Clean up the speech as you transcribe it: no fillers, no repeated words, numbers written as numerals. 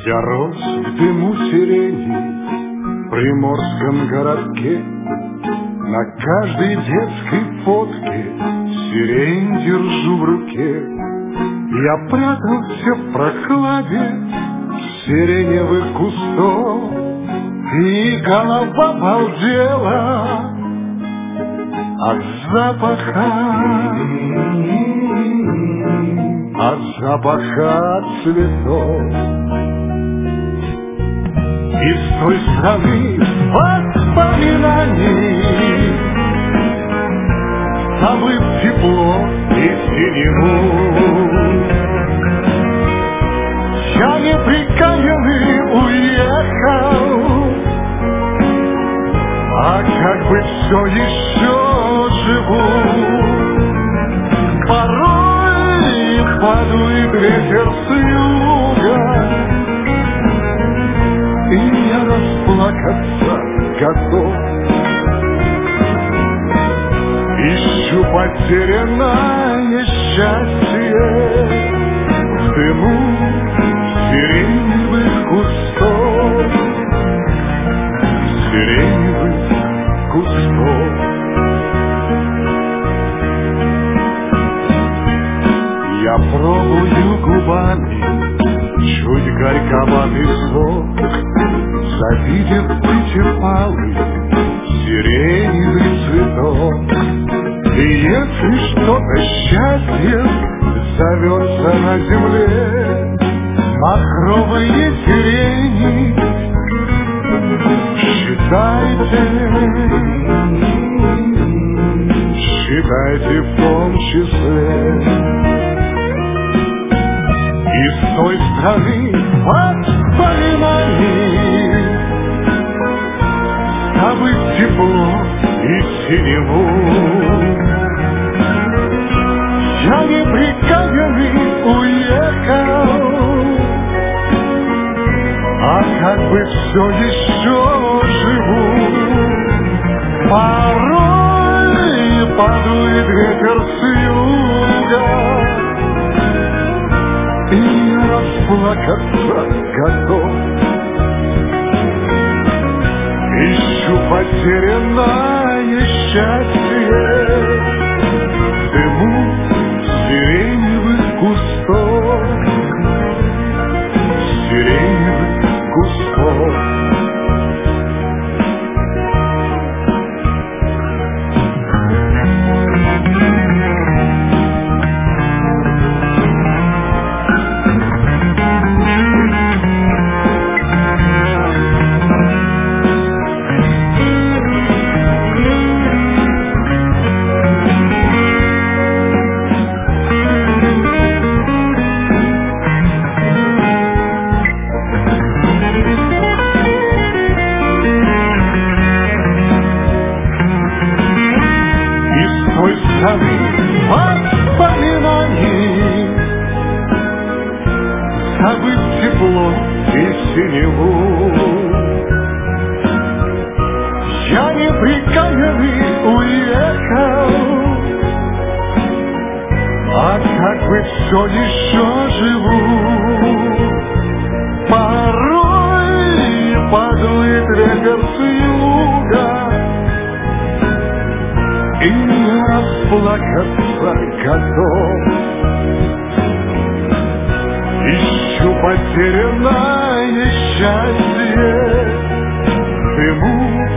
Я рос в дыму сирени в приморском городке. На каждой детской фотке сирень держу в руке. Я прятался в прохладе сиреневых кустов, и голова балдела от запаха цветов. Из той страны воспоминаний, забыв тепло и синеву, я неприкаянный уехал, а как бы все еще живу. Порой подует ветер с юга, и я расплакаться готов. Ищу потерянное счастье в дыму сиреневых кустов, сиреневых кустов. Я пробую губами чуть горьковатый сок, завидев причерпалый сиреневый цветок. И если что-то счастье зовется на земле, махровые сирени, считайте в том числе. Из той страны воспоминаний, забыв тепло и синеву, я неприкаянный уехал, а как бы все еще живу. Порой подует ветер с юга, и я расплакаться готов. Ищу потерянное счастье в дыму сиреневых кустов, сиреневых кустов. Воспоминаний, забыв тепло и синеву, я неприкаянный уехал, а как бы все еще живу. Порой подует ветер с юга, и я расплакаться готов. Ищу потерянное счастье в дыму